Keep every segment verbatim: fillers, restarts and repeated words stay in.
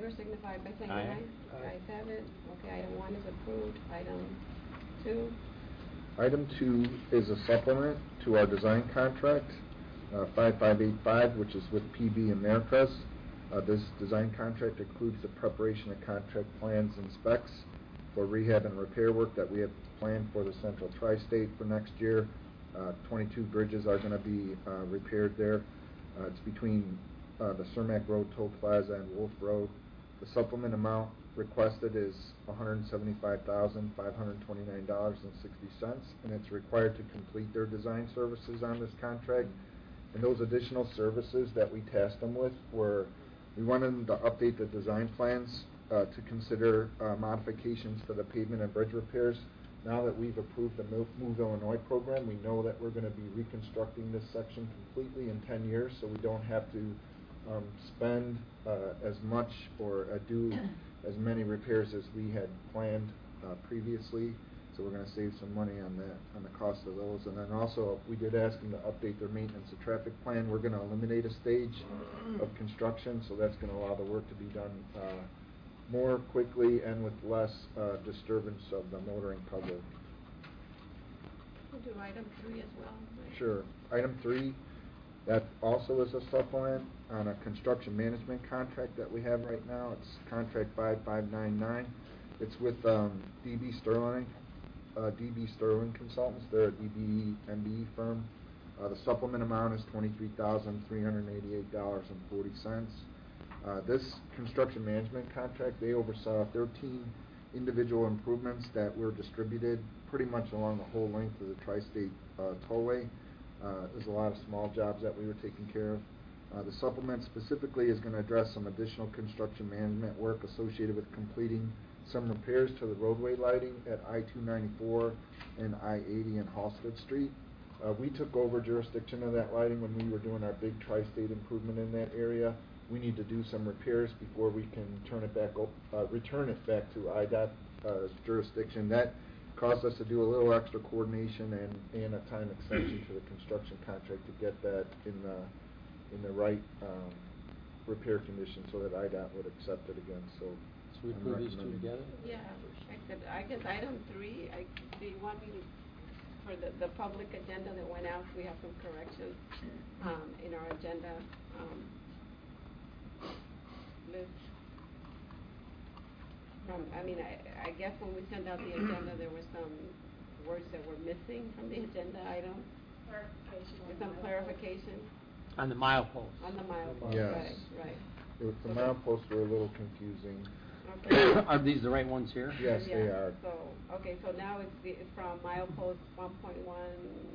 favor signify by saying Aye. aye. Aye. Ayes have it. Okay, item one is approved. Item two. Item two is a supplement to our design contract, uh, five five eight five, which is with P B Americas. Uh, this design contract includes the preparation of contract plans and specs for rehab and repair work that we have planned for the Central Tri-State for next year. Uh, twenty-two bridges are going to be uh, repaired there. Uh, it's between uh, the Cermak Road Toll Plaza and Wolf Road. The supplement amount requested is one hundred seventy-five thousand five hundred twenty-nine dollars and sixty cents, and it's required to complete their design services on this contract. And those additional services that we tasked them with were, we wanted them to update the design plans uh, to consider uh, modifications to the pavement and bridge repairs. Now that we've approved the Move Illinois program, we know that we're going to be reconstructing this section completely in ten years, so we don't have to um, spend uh, as much or uh, do as many repairs as we had planned uh, previously. So we're going to save some money on that, on the cost of those. And then also, we did ask them to update their maintenance and traffic plan. We're going to eliminate a stage of construction, so that's going to allow the work to be done uh, more quickly and with less uh, disturbance of the motoring public. We'll do item three as well. Right? Sure. Item three, that also is a supplement on a construction management contract that we have right now. It's contract five five nine nine. It's with um, D B Sterling, uh, D B Sterling Consultants. They're a D B E M B E firm. Uh, the supplement amount is twenty-three thousand three hundred eighty-eight dollars and forty cents. Uh, this construction management contract, they oversaw thirteen individual improvements that were distributed pretty much along the whole length of the Tri-State uh, Tollway. Uh, there's a lot of small jobs that we were taking care of. Uh, the supplement specifically is going to address some additional construction management work associated with completing some repairs to the roadway lighting at I two ninety-four and I eighty and Halsted Street. Uh, we took over jurisdiction of that lighting when we were doing our big Tri-State improvement in that area. We need to do some repairs before we can turn it back, uh, return it back to I D O T uh, jurisdiction. That caused us to do a little extra coordination and, and a time extension to the construction contract to get that in the in the right um, repair condition so that I D O T would accept it again. So, So we put these two together? Yeah, except I guess item three, I, do you want me to, for the, the public agenda that went out, we have some corrections um, in our agenda um, list. From, I mean, I, I guess when we sent out the agenda, there were some words that were missing from the agenda item. Clarification. With some clarification. On the milepost. On the milepost, Yes. right, right. The, the mileposts were a little confusing. Okay. Are these the right ones here? Yes, Yeah, they are. So, okay, so now it's, the, it's from milepost one point one.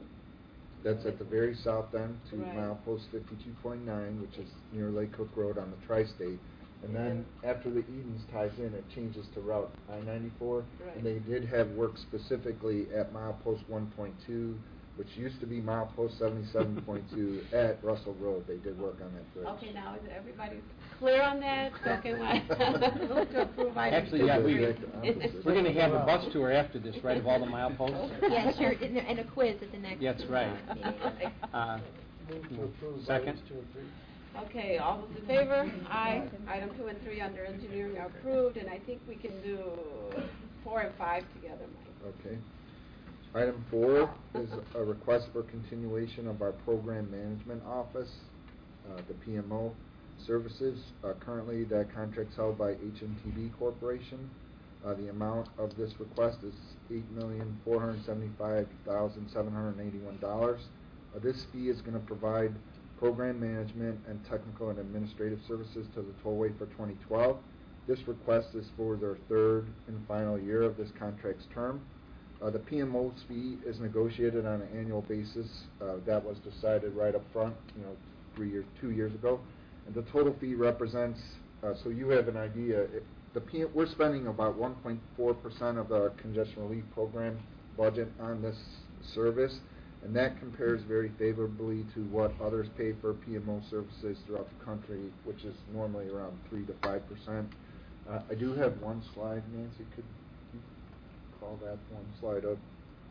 That's at the very south end to Right. milepost fifty-two point nine, which is near Lake Cook Road on the Tri-State. And then after the Edens ties in, it changes to Route I ninety-four. Right. And they did have work specifically at milepost one point two, which used to be milepost seventy-seven point two at Russell Road. They did work on that bridge. Okay, now is everybody clear on that? Okay, well, to approve item Actually, yeah, we, three. we're going to have a bus tour after this, right, of all the mileposts? Yeah, sure, and and a quiz at the next. That's right. uh, meeting. Uh, Move to approve Second. items two and three. Okay, all those in favor? Aye. Item two and three under engineering are approved, and I think we can do four and five together, Mike. Okay. Item four is a request for continuation of our program management office, uh, the P M O services. Uh, currently, that contract's held by H M T B Corporation. Uh, the amount of this request is eight million four hundred seventy-five thousand seven hundred eighty-one dollars. Uh, this fee is going to provide program management and technical and administrative services to the tollway for twenty twelve. This request is for their third and final year of this contract's term. Uh, the P M O's fee is negotiated on an annual basis. Uh, that was decided right up front, you know, three years, two years ago. And the total fee represents, uh, so you have an idea, it, the P we're spending about one point four percent of the congestion relief program budget on this service, and that compares very favorably to what others pay for P M O services throughout the country, which is normally around three to five percent. Uh, I do have one slide, Nancy, could you call that one slide up?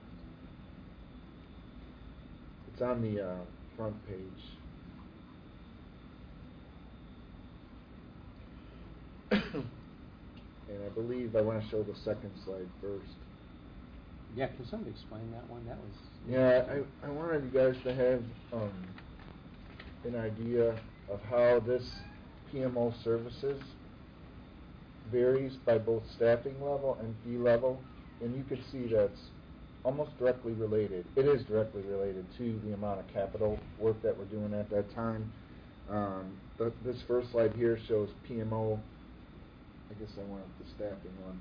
It's on the uh, front page. and I believe I want to show the second slide first. Yeah, can somebody explain that one? That was... Yeah, I, I wanted you guys to have um, an idea of how this P M O services varies by both staffing level and fee level, and you can see that's almost directly related. It is directly related to the amount of capital work that we're doing at that time. Um, but this first slide here shows P M O. I guess I want the staffing one.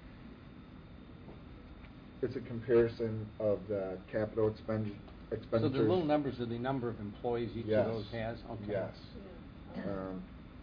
It's a comparison of the capital expendi- expenditures. So the little numbers are the number of employees each Yes. of those has? Okay. Yes. Yeah. Um,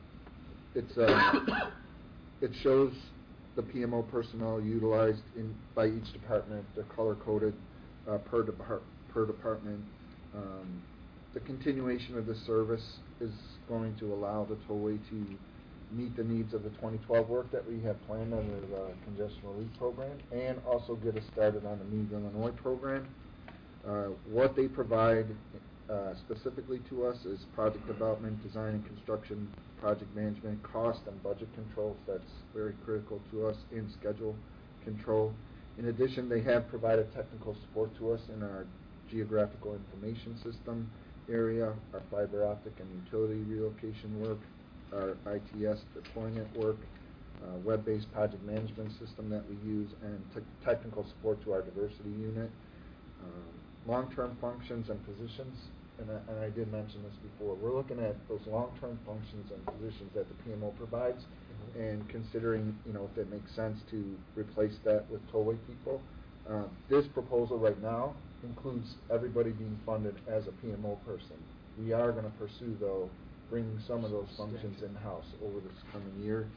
it's uh, it shows the P M O personnel utilized in by each department. They're color coded uh, per depart per department. Um, the continuation of the service is going to allow the tollway to meet the needs of the twenty twelve work that we have planned under the congestion relief program, and also get us started on the Move Illinois program. Uh, what they provide uh, specifically to us is project development, design and construction, project management, cost and budget controls. That's very critical to us, in schedule control. In addition, they have provided technical support to us in our geographical information system area, our fiber optic and utility relocation work, our I T S deployment work, uh, web-based project management system that we use, and te technical support to our diversity unit. Um, long-term functions and positions, and I, and I did mention this before, we're looking at those long-term functions and positions that the P M O provides, mm-hmm. and considering, you know, if it makes sense to replace that with tollway people. Uh, this proposal right now includes everybody being funded as a P M O person. We are going to pursue, though, bringing some of those functions in-house over this coming year.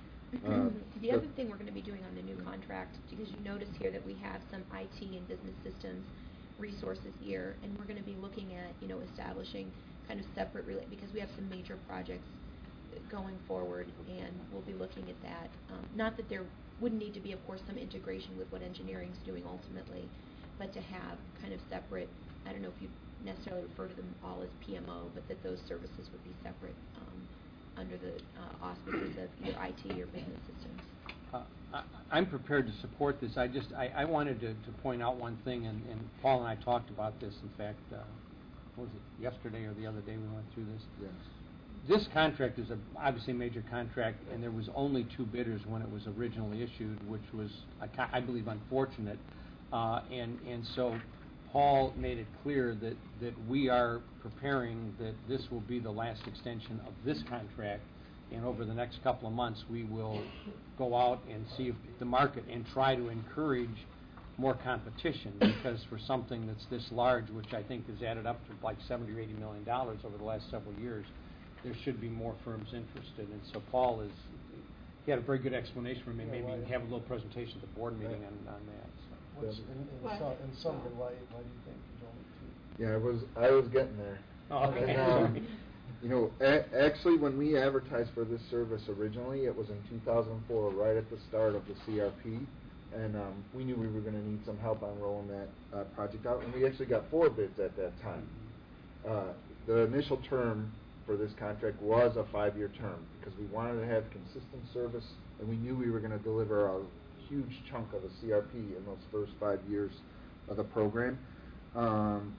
Uh, the other thing we're going to be doing on the new contract, because you notice here that we have some I T and business systems resources here, and we're going to be looking at, you know, establishing kind of separate, rela because we have some major projects going forward, and we'll be looking at that. Um, not that there wouldn't need to be, of course, some integration with what engineering's doing ultimately, but to have kind of separate, I don't know if you necessarily refer to them all as P M O, but that those services would be separate um, under the uh, auspices of either I T or business systems. Uh, I, I'm prepared to support this. I just, I, I wanted to, to point out one thing, and, and Paul and I talked about this, in fact, uh, what was it, yesterday or the other day we went through this? Yes. This contract is a, obviously a major contract, and there was only two bidders when it was originally issued, which was, I, I believe, unfortunate. Uh, and, and so Paul made it clear that, that we are preparing that this will be the last extension of this contract, and over the next couple of months we will go out and see if the market and try to encourage more competition, because for something that's this large, which I think has added up to like seventy or eighty million dollars over the last several years, there should be more firms interested. And so Paul is, he had a very good explanation for me. Yeah, Maybe why- we can have a little presentation at the board meeting on, on that. So. What's, in, in Well, some, in some, well. why, why do you think there's only two? Yeah, I was I was getting there. Oh, okay. And, um, you know, a actually, when we advertised for this service originally, it was in two thousand four, right at the start of the C R P, and um, we knew we were going to need some help on rolling that uh, project out, and we actually got four bids at that time. Uh, the initial term for this contract was a five-year term, because we wanted to have consistent service, and we knew we were going to deliver a huge chunk of the C R P in those first five years of the program. Um,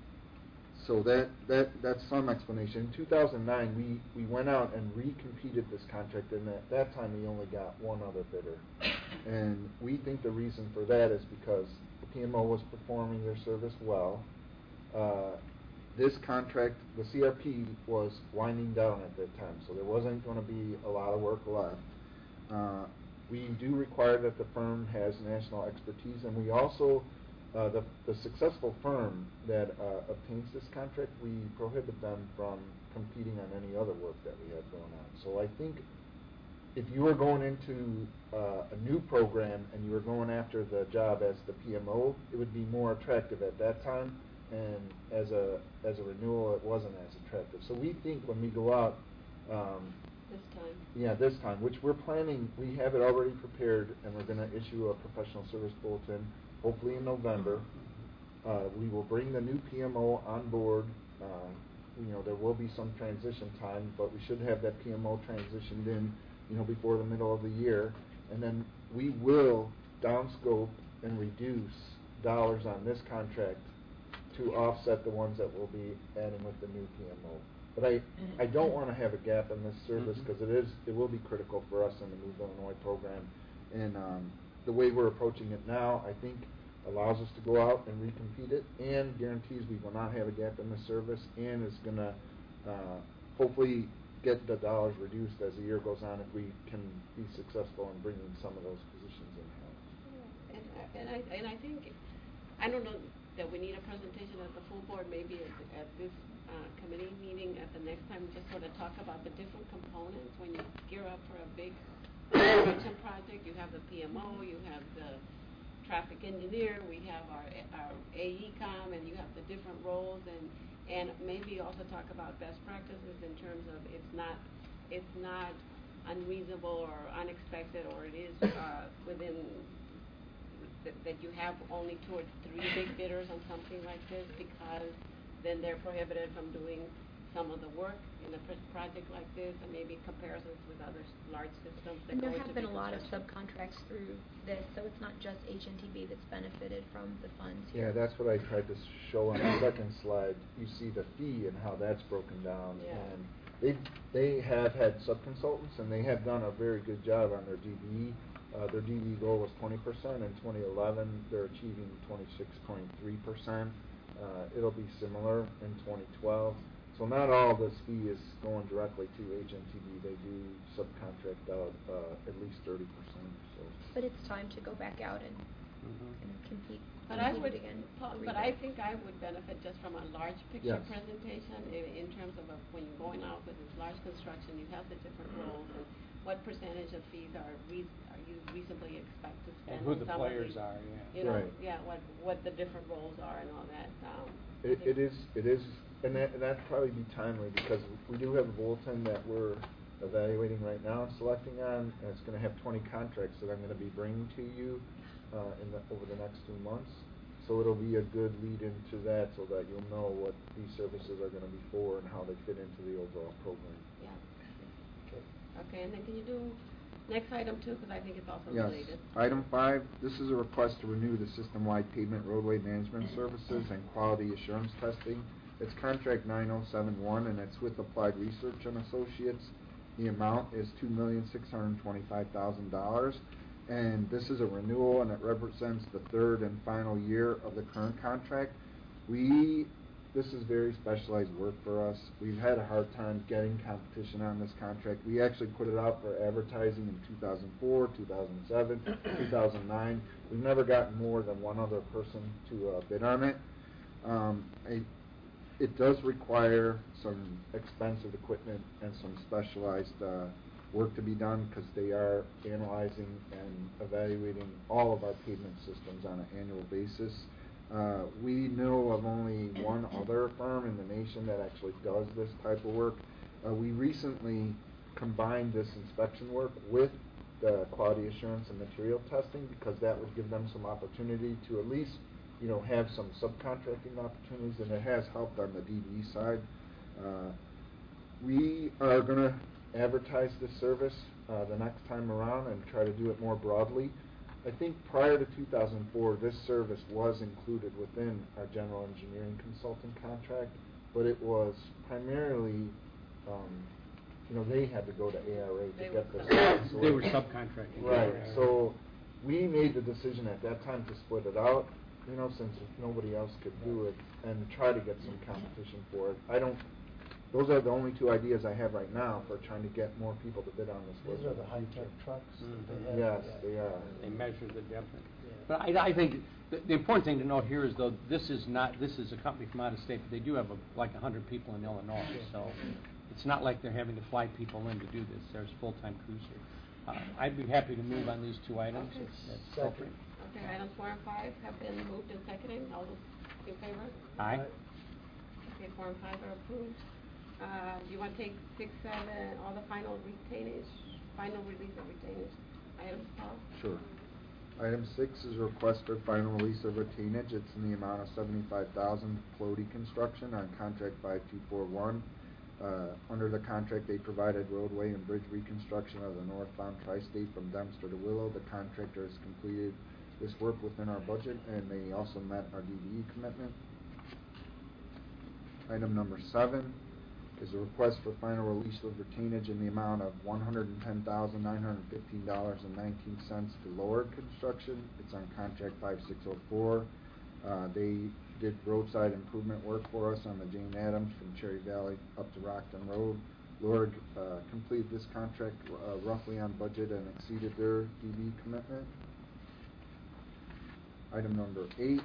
so that, that that's some explanation. In two thousand nine, we, we went out and recompeted this contract, and at that time we only got one other bidder. And we think the reason for that is because the P M O was performing their service well. Uh, this contract, the C R P, was winding down at that time, so there wasn't going to be a lot of work left. Uh, we do require that the firm has national expertise, and we also, uh, the, the successful firm that uh, obtains this contract, we prohibit them from competing on any other work that we have going on. So I think if you were going into uh, a new program and you were going after the job as the P M O, it would be more attractive at that time, and as a as a renewal, it wasn't as attractive. So we think when we go out, um, This time. yeah, this time, which we're planning, we have it already prepared, and we're going to issue a professional service bulletin, hopefully in November. Uh, we will bring the new P M O on board. Uh, you know, there will be some transition time, but we should have that P M O transitioned in, you know, before the middle of the year. and then we will downscope and reduce dollars on this contract to offset the ones that we'll be adding with the new P M O. But I, I don't want to have a gap in this service, Mhm. because it is, it will be critical for us in the Move Illinois program. And um, the way we're approaching it now, I think, allows us to go out and recompete it, and guarantees we will not have a gap in the service, and is going to uh, hopefully get the dollars reduced as the year goes on if we can be successful in bringing some of those positions in-house. Yeah, And, I- and I, and I think, I don't know that we need a presentation at the full board, maybe at, at this, uh, committee meeting at the next time, just sort of talk about the different components when you gear up for a big construction project. You have the P M O, you have the traffic engineer, we have our, our A E com, and you have the different roles, and, and maybe also talk about best practices in terms of it's not, it's not unreasonable or unexpected, or it is, uh, within, that, that you have only two or three big bidders on something like this, because then they're prohibited from doing some of the work in a pr- project like this, and maybe comparisons with other s- large systems that And go there into have been big a lot of construction. subcontracts through this, so it's not just H N T B that's benefited from the funds Yeah, here. that's what I tried to show on the second slide. You see the fee and how that's broken down. Yeah. And they, they have had sub-consultants, and they have done a very good job on their D B E. Uh, their D B E goal was twenty percent. In twenty eleven, they're achieving twenty-six point three percent. Uh, it'll be similar in twenty twelve. So not all this fee is going directly to H N T B. They do subcontract out uh, at least thirty percent. So. But it's time to go back out and, Mhm. and compete, But I compete would, again. Paul, rebid. but I think I would benefit just from a large picture Yes. presentation in, in terms of a, when you're going out with this large construction, you have the different roles, and what percentage of fees are rea- are you reasonably expect to spend And who on the some of players these, are, yeah. You know, Right. yeah, what, what the different roles are and all that, um. I It, think- it is, it is, and that, and that'd probably be timely, because we do have a bulletin that we're evaluating right now and selecting on, and it's gonna have twenty contracts that I'm gonna be bringing to you, uh, in the, over the next two months. So it'll be a good lead into that, so that you'll know what these services are gonna be for and how they fit into the overall program. Yeah, Okay. okay, and then can you do next item too, because I think it's also Yes. related. Item five, this is a request to renew the system-wide pavement roadway management services and quality assurance testing. It's contract nine oh seven one, and it's with Applied Research and Associates. The amount is two million six hundred twenty-five thousand dollars, and this is a renewal, and it represents the third and final year of the current contract. We, this is very specialized work for us. We've had a hard time getting competition on this contract. We actually put it out for advertising in two thousand four, two thousand seven, two thousand nine. We've never gotten more than one other person to uh, bid on it. Um, I, it does require some expensive equipment and some specialized uh, work to be done, because they are analyzing and evaluating all of our pavement systems on an annual basis. Uh, we know of only one other firm in the nation that actually does this type of work. Uh, we recently combined this inspection work with the quality assurance and material testing, because that would give them some opportunity to at least, you know, have some subcontracting opportunities, and it has helped on the D B E side. Uh, we are going to advertise this service uh, the next time around and try to do it more broadly. I think prior to two thousand four, this service was included within our general engineering consulting contract, but it was primarily, um, you know, they had to go to A R A to They get were this. sub- so They it- were subcontracting. Right, Yeah. so we made the decision at that time to split it out, you know, since nobody else could do it, and try to get some competition for it. I don't, those are the only two ideas I have right now for trying to get more people to bid on this work. These are the high-tech trucks that Mhm. they have. Yes, yeah. they are. They measure the difference. Yeah. But I, I think, the, the important thing to note here is, though, this is not, this is a company from out of state, but they do have a, like a hundred people in Illinois, so it's not like they're having to fly people in to do this. There's full-time crews here. Uh, I'd be happy to move on these two items, Okay. if that's Second. appropriate. Okay, items four and five have been moved and seconded, all those in favor? Aye. Okay, four and five are approved. Uh, do you want to take six, seven, all the final retainage, final release of retainage items, Paul? Sure. Item six is a request for final release of retainage. It's in the amount of seventy-five thousand dollars, Floaty Construction on contract five two four one. Uh, under the contract, they provided roadway and bridge reconstruction of the northbound tri-state from Dempster to Willow. The contractor has completed this work within our budget, and they also met our D D E commitment. Item number seven is a request for final release of retainage in the amount of one hundred ten thousand nine hundred fifteen dollars and nineteen cents to Lord Construction. It's on contract five six oh four. Uh, they did roadside improvement work for us on the Jane Addams from Cherry Valley up to Rockton Road. Lord uh, completed this contract uh, roughly on budget and exceeded their D D commitment. Item number eight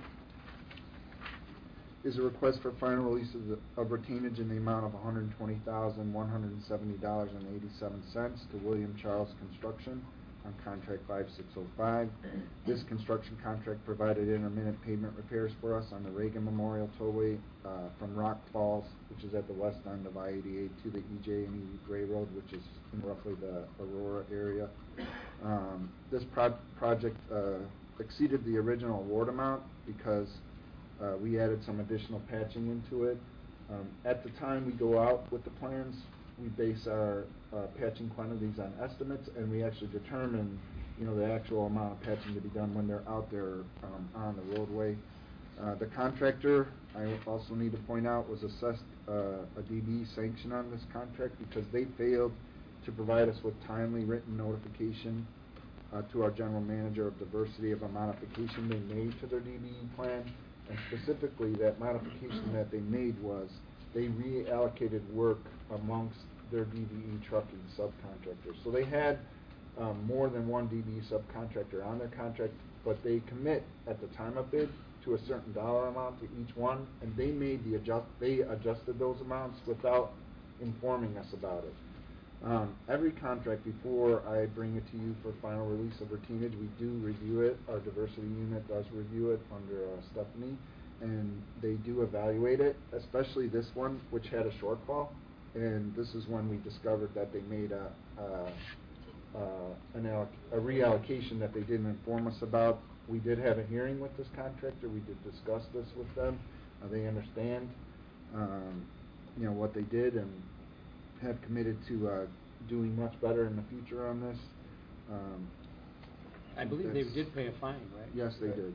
is a request for final release of, the, of retainage in the amount of one hundred twenty thousand one hundred seventy dollars and eighty-seven cents to William Charles Construction on contract five six oh five. This construction contract provided intermittent pavement repairs for us on the Reagan Memorial Tollway uh, from Rock Falls, which is at the west end of I eighty-eight, to the E J and E Gray Road, which is in roughly the Aurora area. Um, this pro project uh, exceeded the original award amount because uh, we added some additional patching into it. Um, at the time we go out with the plans, we base our uh, patching quantities on estimates, and we actually determine, you know, the actual amount of patching to be done when they're out there um, on the roadway. Uh, the contractor, I also need to point out, was assessed uh, a D B sanction on this contract because they failed to provide us with timely written notification uh, to our general manager of diversity of a modification they made to their D B E plan. And specifically, that modification that they made was they reallocated work amongst their D B E trucking subcontractors. So they had um, more than one D B E subcontractor on their contract, but they commit at the time of bid to a certain dollar amount to each one, and they made the adjust. They adjusted those amounts without informing us about it. Um, every contract, before I bring it to you for final release of retainage, we do review it. Our diversity unit does review it under uh, Stephanie, and they do evaluate it, especially this one, which had a shortfall. And this is when we discovered that they made a, uh, uh, an alloc a reallocation that they didn't inform us about. We did have a hearing with this contractor. We did discuss this with them. Uh, they understand, um, you know, what they did, and have committed to uh, doing much better in the future on this. Um, I believe they did pay a fine, right? Yes, they did.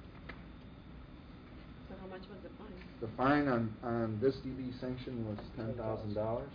So how much was the fine? The fine on, on this D B sanction was ten thousand dollars.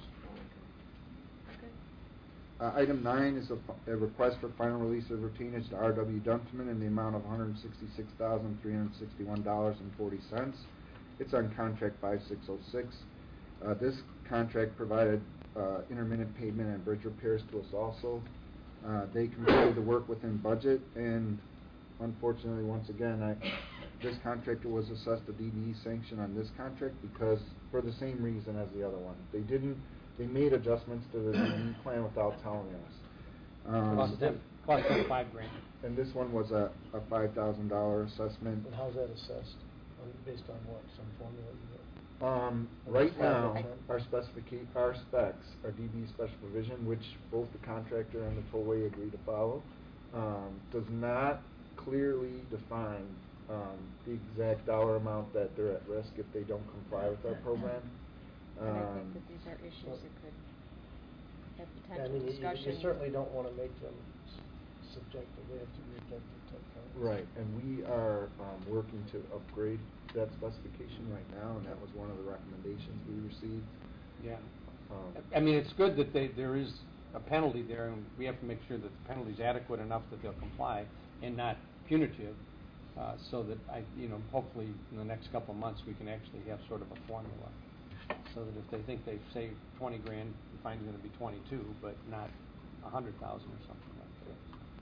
Oh, okay. Uh, item nine is a, a request for final release of retainage to R W Dunteman in the amount of one hundred sixty-six thousand three hundred sixty-one dollars and forty cents. It's on contract five six oh six. Uh, this contract provided uh, intermittent pavement and bridge repairs to us also. Uh, they completed the work within budget, and unfortunately, once again, I, this contractor was assessed a D B E sanction on this contract because, for the same reason as the other one, they didn't. They made adjustments to the D B E plan without telling us. Um, Cost them, cost them five grand. And this one was a, a five thousand dollar assessment. And how's that assessed? On, based on what? Some formula you get? Um, right now, our specifica our specs, our D B E special provision, which both the contractor and the tollway agree to follow, um, does not clearly define um, the exact dollar amount that they're at risk if they don't comply with our program. And I think Um, that these are issues that could have Yeah, I potential mean, you, you- discussion. you certainly don't want to make them s- subjective. They have to be objective type comments. Right, and we are um, working to upgrade that specification right now, and that was one of the recommendations we received. Yeah. Um, I mean, it's good that they, there is a penalty there, and we have to make sure that the penalty is adequate enough that they'll comply and not punitive, uh, so that I, you know, hopefully in the next couple of months we can actually have sort of a formula, so that if they think they've saved twenty grand, the fine's going to be twenty-two, but not a hundred thousand or something like that.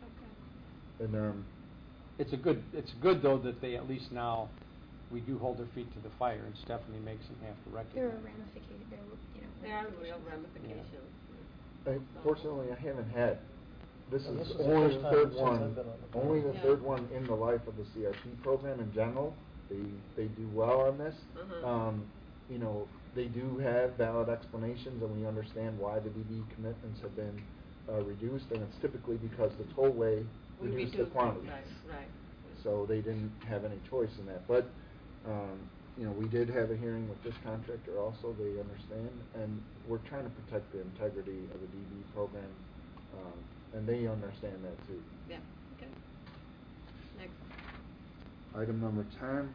Okay. and um, It's a good, it's good though that they at least now, we do hold their feet to the fire, and Stephanie makes them have to recognize. There are ramifications, there are, you know. There are real ramifications. Unfortunately, I haven't had. This And is this is the only first the time third since one. I've been on the Only the board. third Yeah. one in the life of the C R T program in general. They they do well on this. Uh-huh. Um, you know, they do have valid explanations, and we understand why the D B commitments have been uh, reduced, and it's typically because the tollway We reduced the reduced, quantities. right, right. So they didn't have any choice in that. But um, you know, we did have a hearing with this contractor also, they understand, and we're trying to protect the integrity of the D B program, um, and they understand that too. Yeah, okay. Next. Item number ten.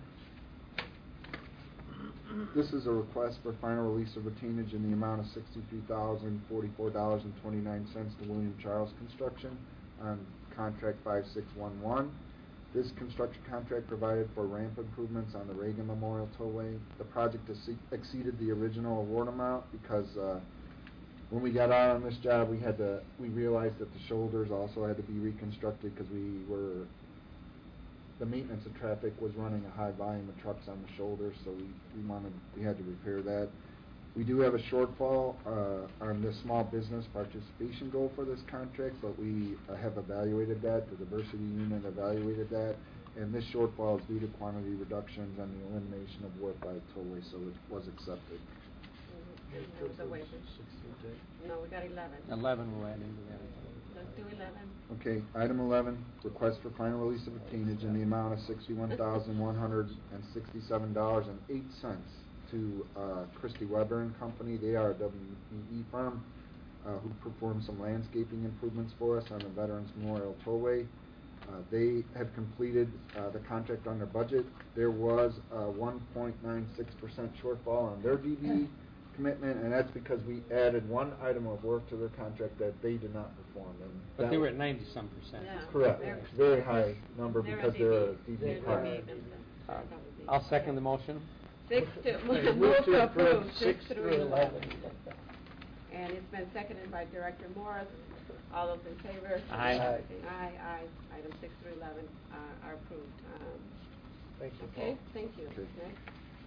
This is a request for final release of retainage in the amount of sixty-three thousand, forty-four dollars and twenty-nine cents to William Charles Construction on contract five six one one. This construction contract provided for ramp improvements on the Reagan Memorial Tollway. The project exce- exceeded the original award amount because uh, when we got out on this job, we had to, we realized that the shoulders also had to be reconstructed because we were, the maintenance of traffic was running a high volume of trucks on the shoulders, so we, we wanted, we had to repair that. We do have a shortfall uh, on the small business participation goal for this contract, but we uh, have evaluated that, the diversity unit evaluated that, and this shortfall is due to quantity reductions and the elimination of work by the tollway, so it was accepted. Mhm. There was a waiver. Sixteen, No, we got eleven. Eleven we'll add into that. Let's do eleven. Okay, item eleven, request for final release of retainage in the amount of sixty-one thousand, one hundred and sixty-seven dollars and eight cents to uh, Christie Weber and Company. They are a W E E firm uh, who performed some landscaping improvements for us on the Veterans Memorial Tollway. Uh, they have completed uh, the contract under budget. There was a one point nine six percent shortfall on their D B commitment, and that's because we added one item of work to their contract that they did not perform. And But that they were was- at ninety-some percent. Yeah. Correct, They're- very high number They're a because D they're a B. D B They're partner. D B. All right. I'll second the motion. Six to, Move move to to approve approve, six six through through eleven. eleven. And it's been seconded by Director Morris. All those in favor? Aye. Aye. Aye, aye. Item six through eleven uh, are approved. Um, Thank you, Okay, Paul. thank you. Okay. Next.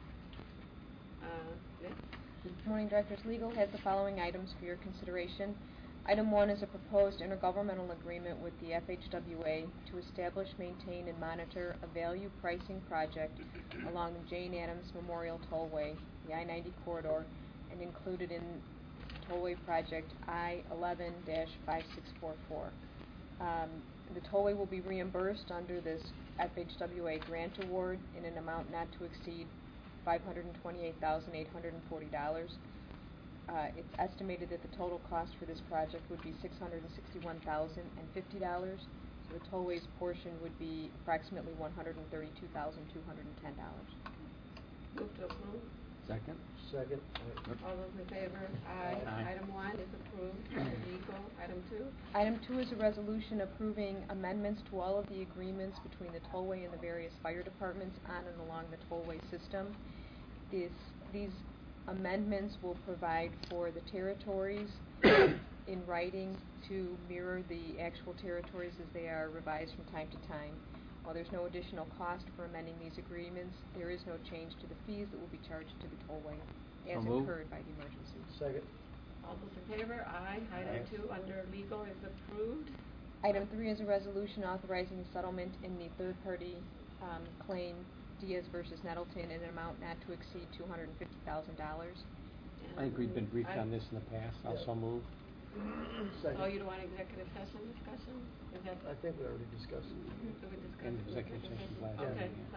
Uh, next. Morning Directors, Legal has the following items for your consideration. Item one is a proposed intergovernmental agreement with the F H W A to establish, maintain, and monitor a value pricing project along the Jane Addams Memorial Tollway, the I ninety corridor, and included in Tollway Project I eleven dash five six four four. Um, the tollway will be reimbursed under this F H W A grant award in an amount not to exceed five hundred twenty-eight thousand eight hundred forty dollars. Uh, it's estimated that the total cost for this project would be six hundred sixty-one thousand fifty dollars. So the tollway's portion would be approximately one hundred thirty-two thousand two hundred ten dollars. Move to approve. Second. Second. All those in favor? Aye. Aye. Item one is approved. Under legal. Item two. Item two is a resolution approving amendments to all of the agreements between the tollway and the various fire departments on and along the tollway system. This, these amendments will provide for the territories in writing to mirror the actual territories as they are revised from time to time. While there's no additional cost for amending these agreements, there is no change to the fees that will be charged to the tollway So as moved. incurred by the emergency. Second. All those in favor? Aye. Item Aye. two under legal is approved. Item three is a resolution authorizing a settlement in the third-party um, claim Diaz versus Nettleton in an amount not to exceed two hundred fifty thousand dollars. I think we've been briefed I- on this in the past. Yeah. Also move. Second. Oh, you don't want executive session discussion? Is that? I think we already discussed it. Did we discuss In it executive session last Yeah. Okay, meeting, so,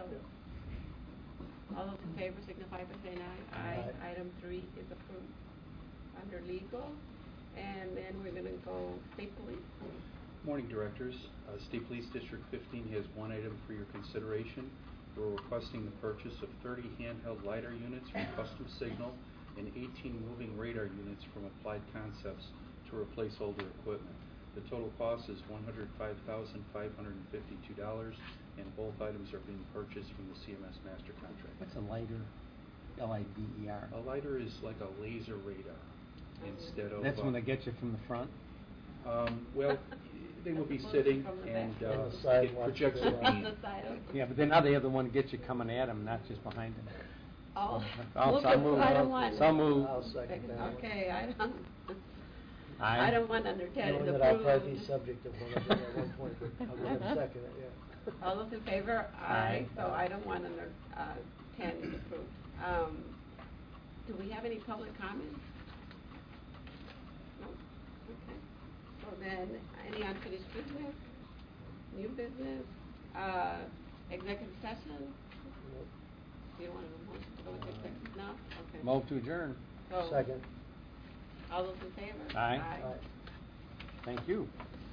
Yeah. all those in favor signify by saying aye. Aye. Item three is approved under legal. And then we're gonna go state police. Morning, Directors. Uh, State Police District fifteen has one item for your consideration. We're requesting the purchase of thirty handheld LiDAR units from Custom Signal and eighteen moving radar units from Applied Concepts to replace older equipment. The total cost is one hundred five thousand five hundred fifty-two dollars, and both items are being purchased from the C M S master contract. What's a lighter? L I D E R. A LiDAR is like a laser radar instead of... That's uh, when they get you from the front? Um, well, they will be As opposed to sitting from the and back. uh, On the side, it watch projects the a light. beam. The side of- Yeah, but then now they have the one to get you coming at them, not just behind them. Oh, Oh, move so to move. item one. So move. I'll second that one. Okay, item, Aye. item one under ten is Knowing approved. that I'll probably be subject of one of them at one point, but I'll go ahead and second it, yeah. All those in favor? Aye. So item one under, uh, ten is approved. Um, do we have any public comments? No? Okay. So then, any unfinished business? New business? Uh, executive session? Nope. You don't want a motion to go into executive, no? Okay. Move to adjourn. So, Second. all those in favor? Aye. Aye. Thank you.